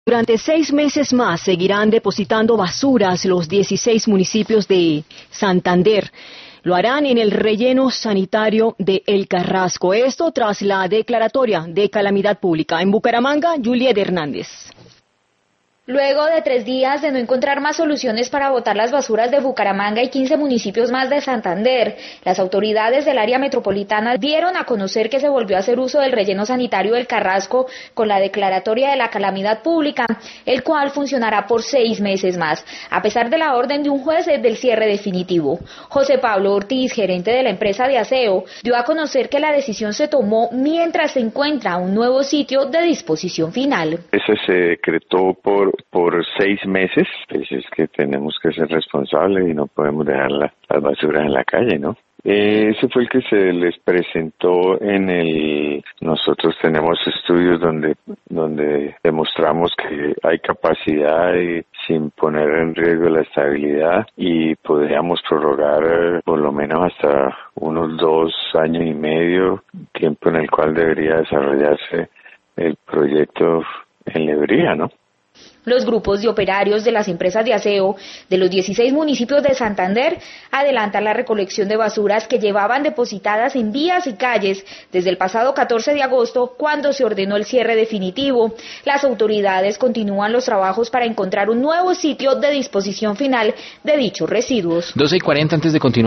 Durante 6 meses más seguirán depositando basuras los 16 municipios de Santander. Lo harán en el relleno sanitario de El Carrasco. Esto tras la declaratoria de calamidad pública. En Bucaramanga, Juliet Hernández. Luego de 3 días de no encontrar más soluciones para botar las basuras de Bucaramanga y 15 municipios más de Santander, las autoridades del área metropolitana dieron a conocer que se volvió a hacer uso del relleno sanitario del Carrasco con la declaratoria de la calamidad pública, el cual funcionará por 6 meses más, a pesar de la orden de un juez del cierre definitivo. José Pablo Ortiz, gerente de la empresa de aseo, dio a conocer que la decisión se tomó mientras se encuentra un nuevo sitio de disposición final. Eso se decretó por 6 meses, pues es que tenemos que ser responsables y no podemos dejar las basuras en la calle, ¿no? Ese fue el que se les presentó nosotros tenemos estudios donde demostramos que hay capacidad sin poner en riesgo la estabilidad y podríamos prorrogar por lo menos hasta unos 2 años y medio, tiempo en el cual debería desarrollarse el proyecto en Lebrija, ¿no? Los grupos de operarios de las empresas de aseo de los 16 municipios de Santander adelantan la recolección de basuras que llevaban depositadas en vías y calles desde el pasado 14 de agosto, cuando se ordenó el cierre definitivo. Las autoridades continúan los trabajos para encontrar un nuevo sitio de disposición final de dichos residuos. 12:40 antes de continuar.